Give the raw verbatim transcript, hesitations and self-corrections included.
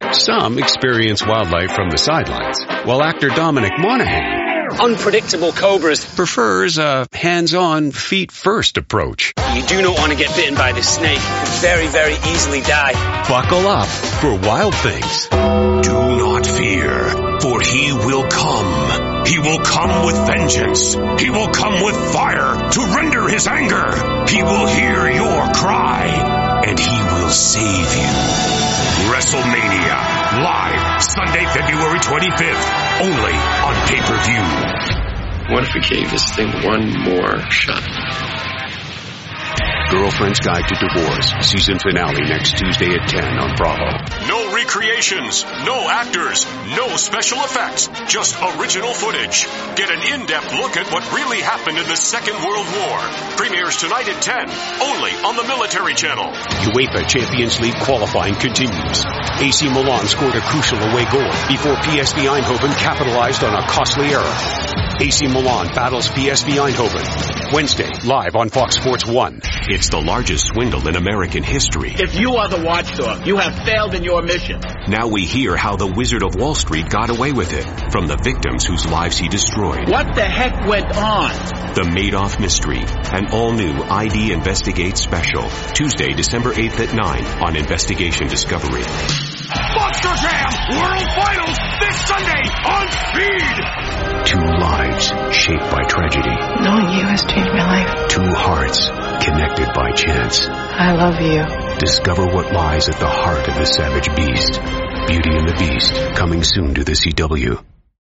Some experience wildlife from the sidelines, while actor Dominic Monaghan unpredictable cobras prefers a hands-on, feet-first approach. You do not want to get bitten by this snake. You could very, very easily die. Buckle up for Wild Things. Do not fear, for he will come. He will come with vengeance. He will come with fire to render his anger. He will hear your cry, and he will save you. WrestleMania, live Sunday, February twenty-fifth, only on pay-per-view. What if we gave this thing one more shot? Girlfriend's Guide to Divorce, season finale next Tuesday at ten on Bravo. No recreations, no actors, no special effects, just original footage. Get an in-depth look at what really happened in the Second World War. Premieres tonight at ten, only on the Military Channel. UEFA Champions League qualifying continues. A C Milan scored a crucial away goal before P S V Eindhoven capitalized on a costly error. A C Milan battles P S V Eindhoven. Wednesday, live on Fox Sports one. It's the largest swindle in American history. If you are the watchdog, you have failed in your mission. Now we hear how the Wizard of Wall Street got away with it from the victims whose lives he destroyed. What the heck went on? The Madoff Mystery, an all-new I D Investigate special. Tuesday, December eighth at nine on Investigation Discovery. Monster Jam World Finals this Sunday on Speed! Two lives shaped by tragedy. Knowing you has changed my life. Two hearts connected by chance. I love you. Discover what lies at the heart of the savage beast. Beauty and the Beast, coming soon to the C W.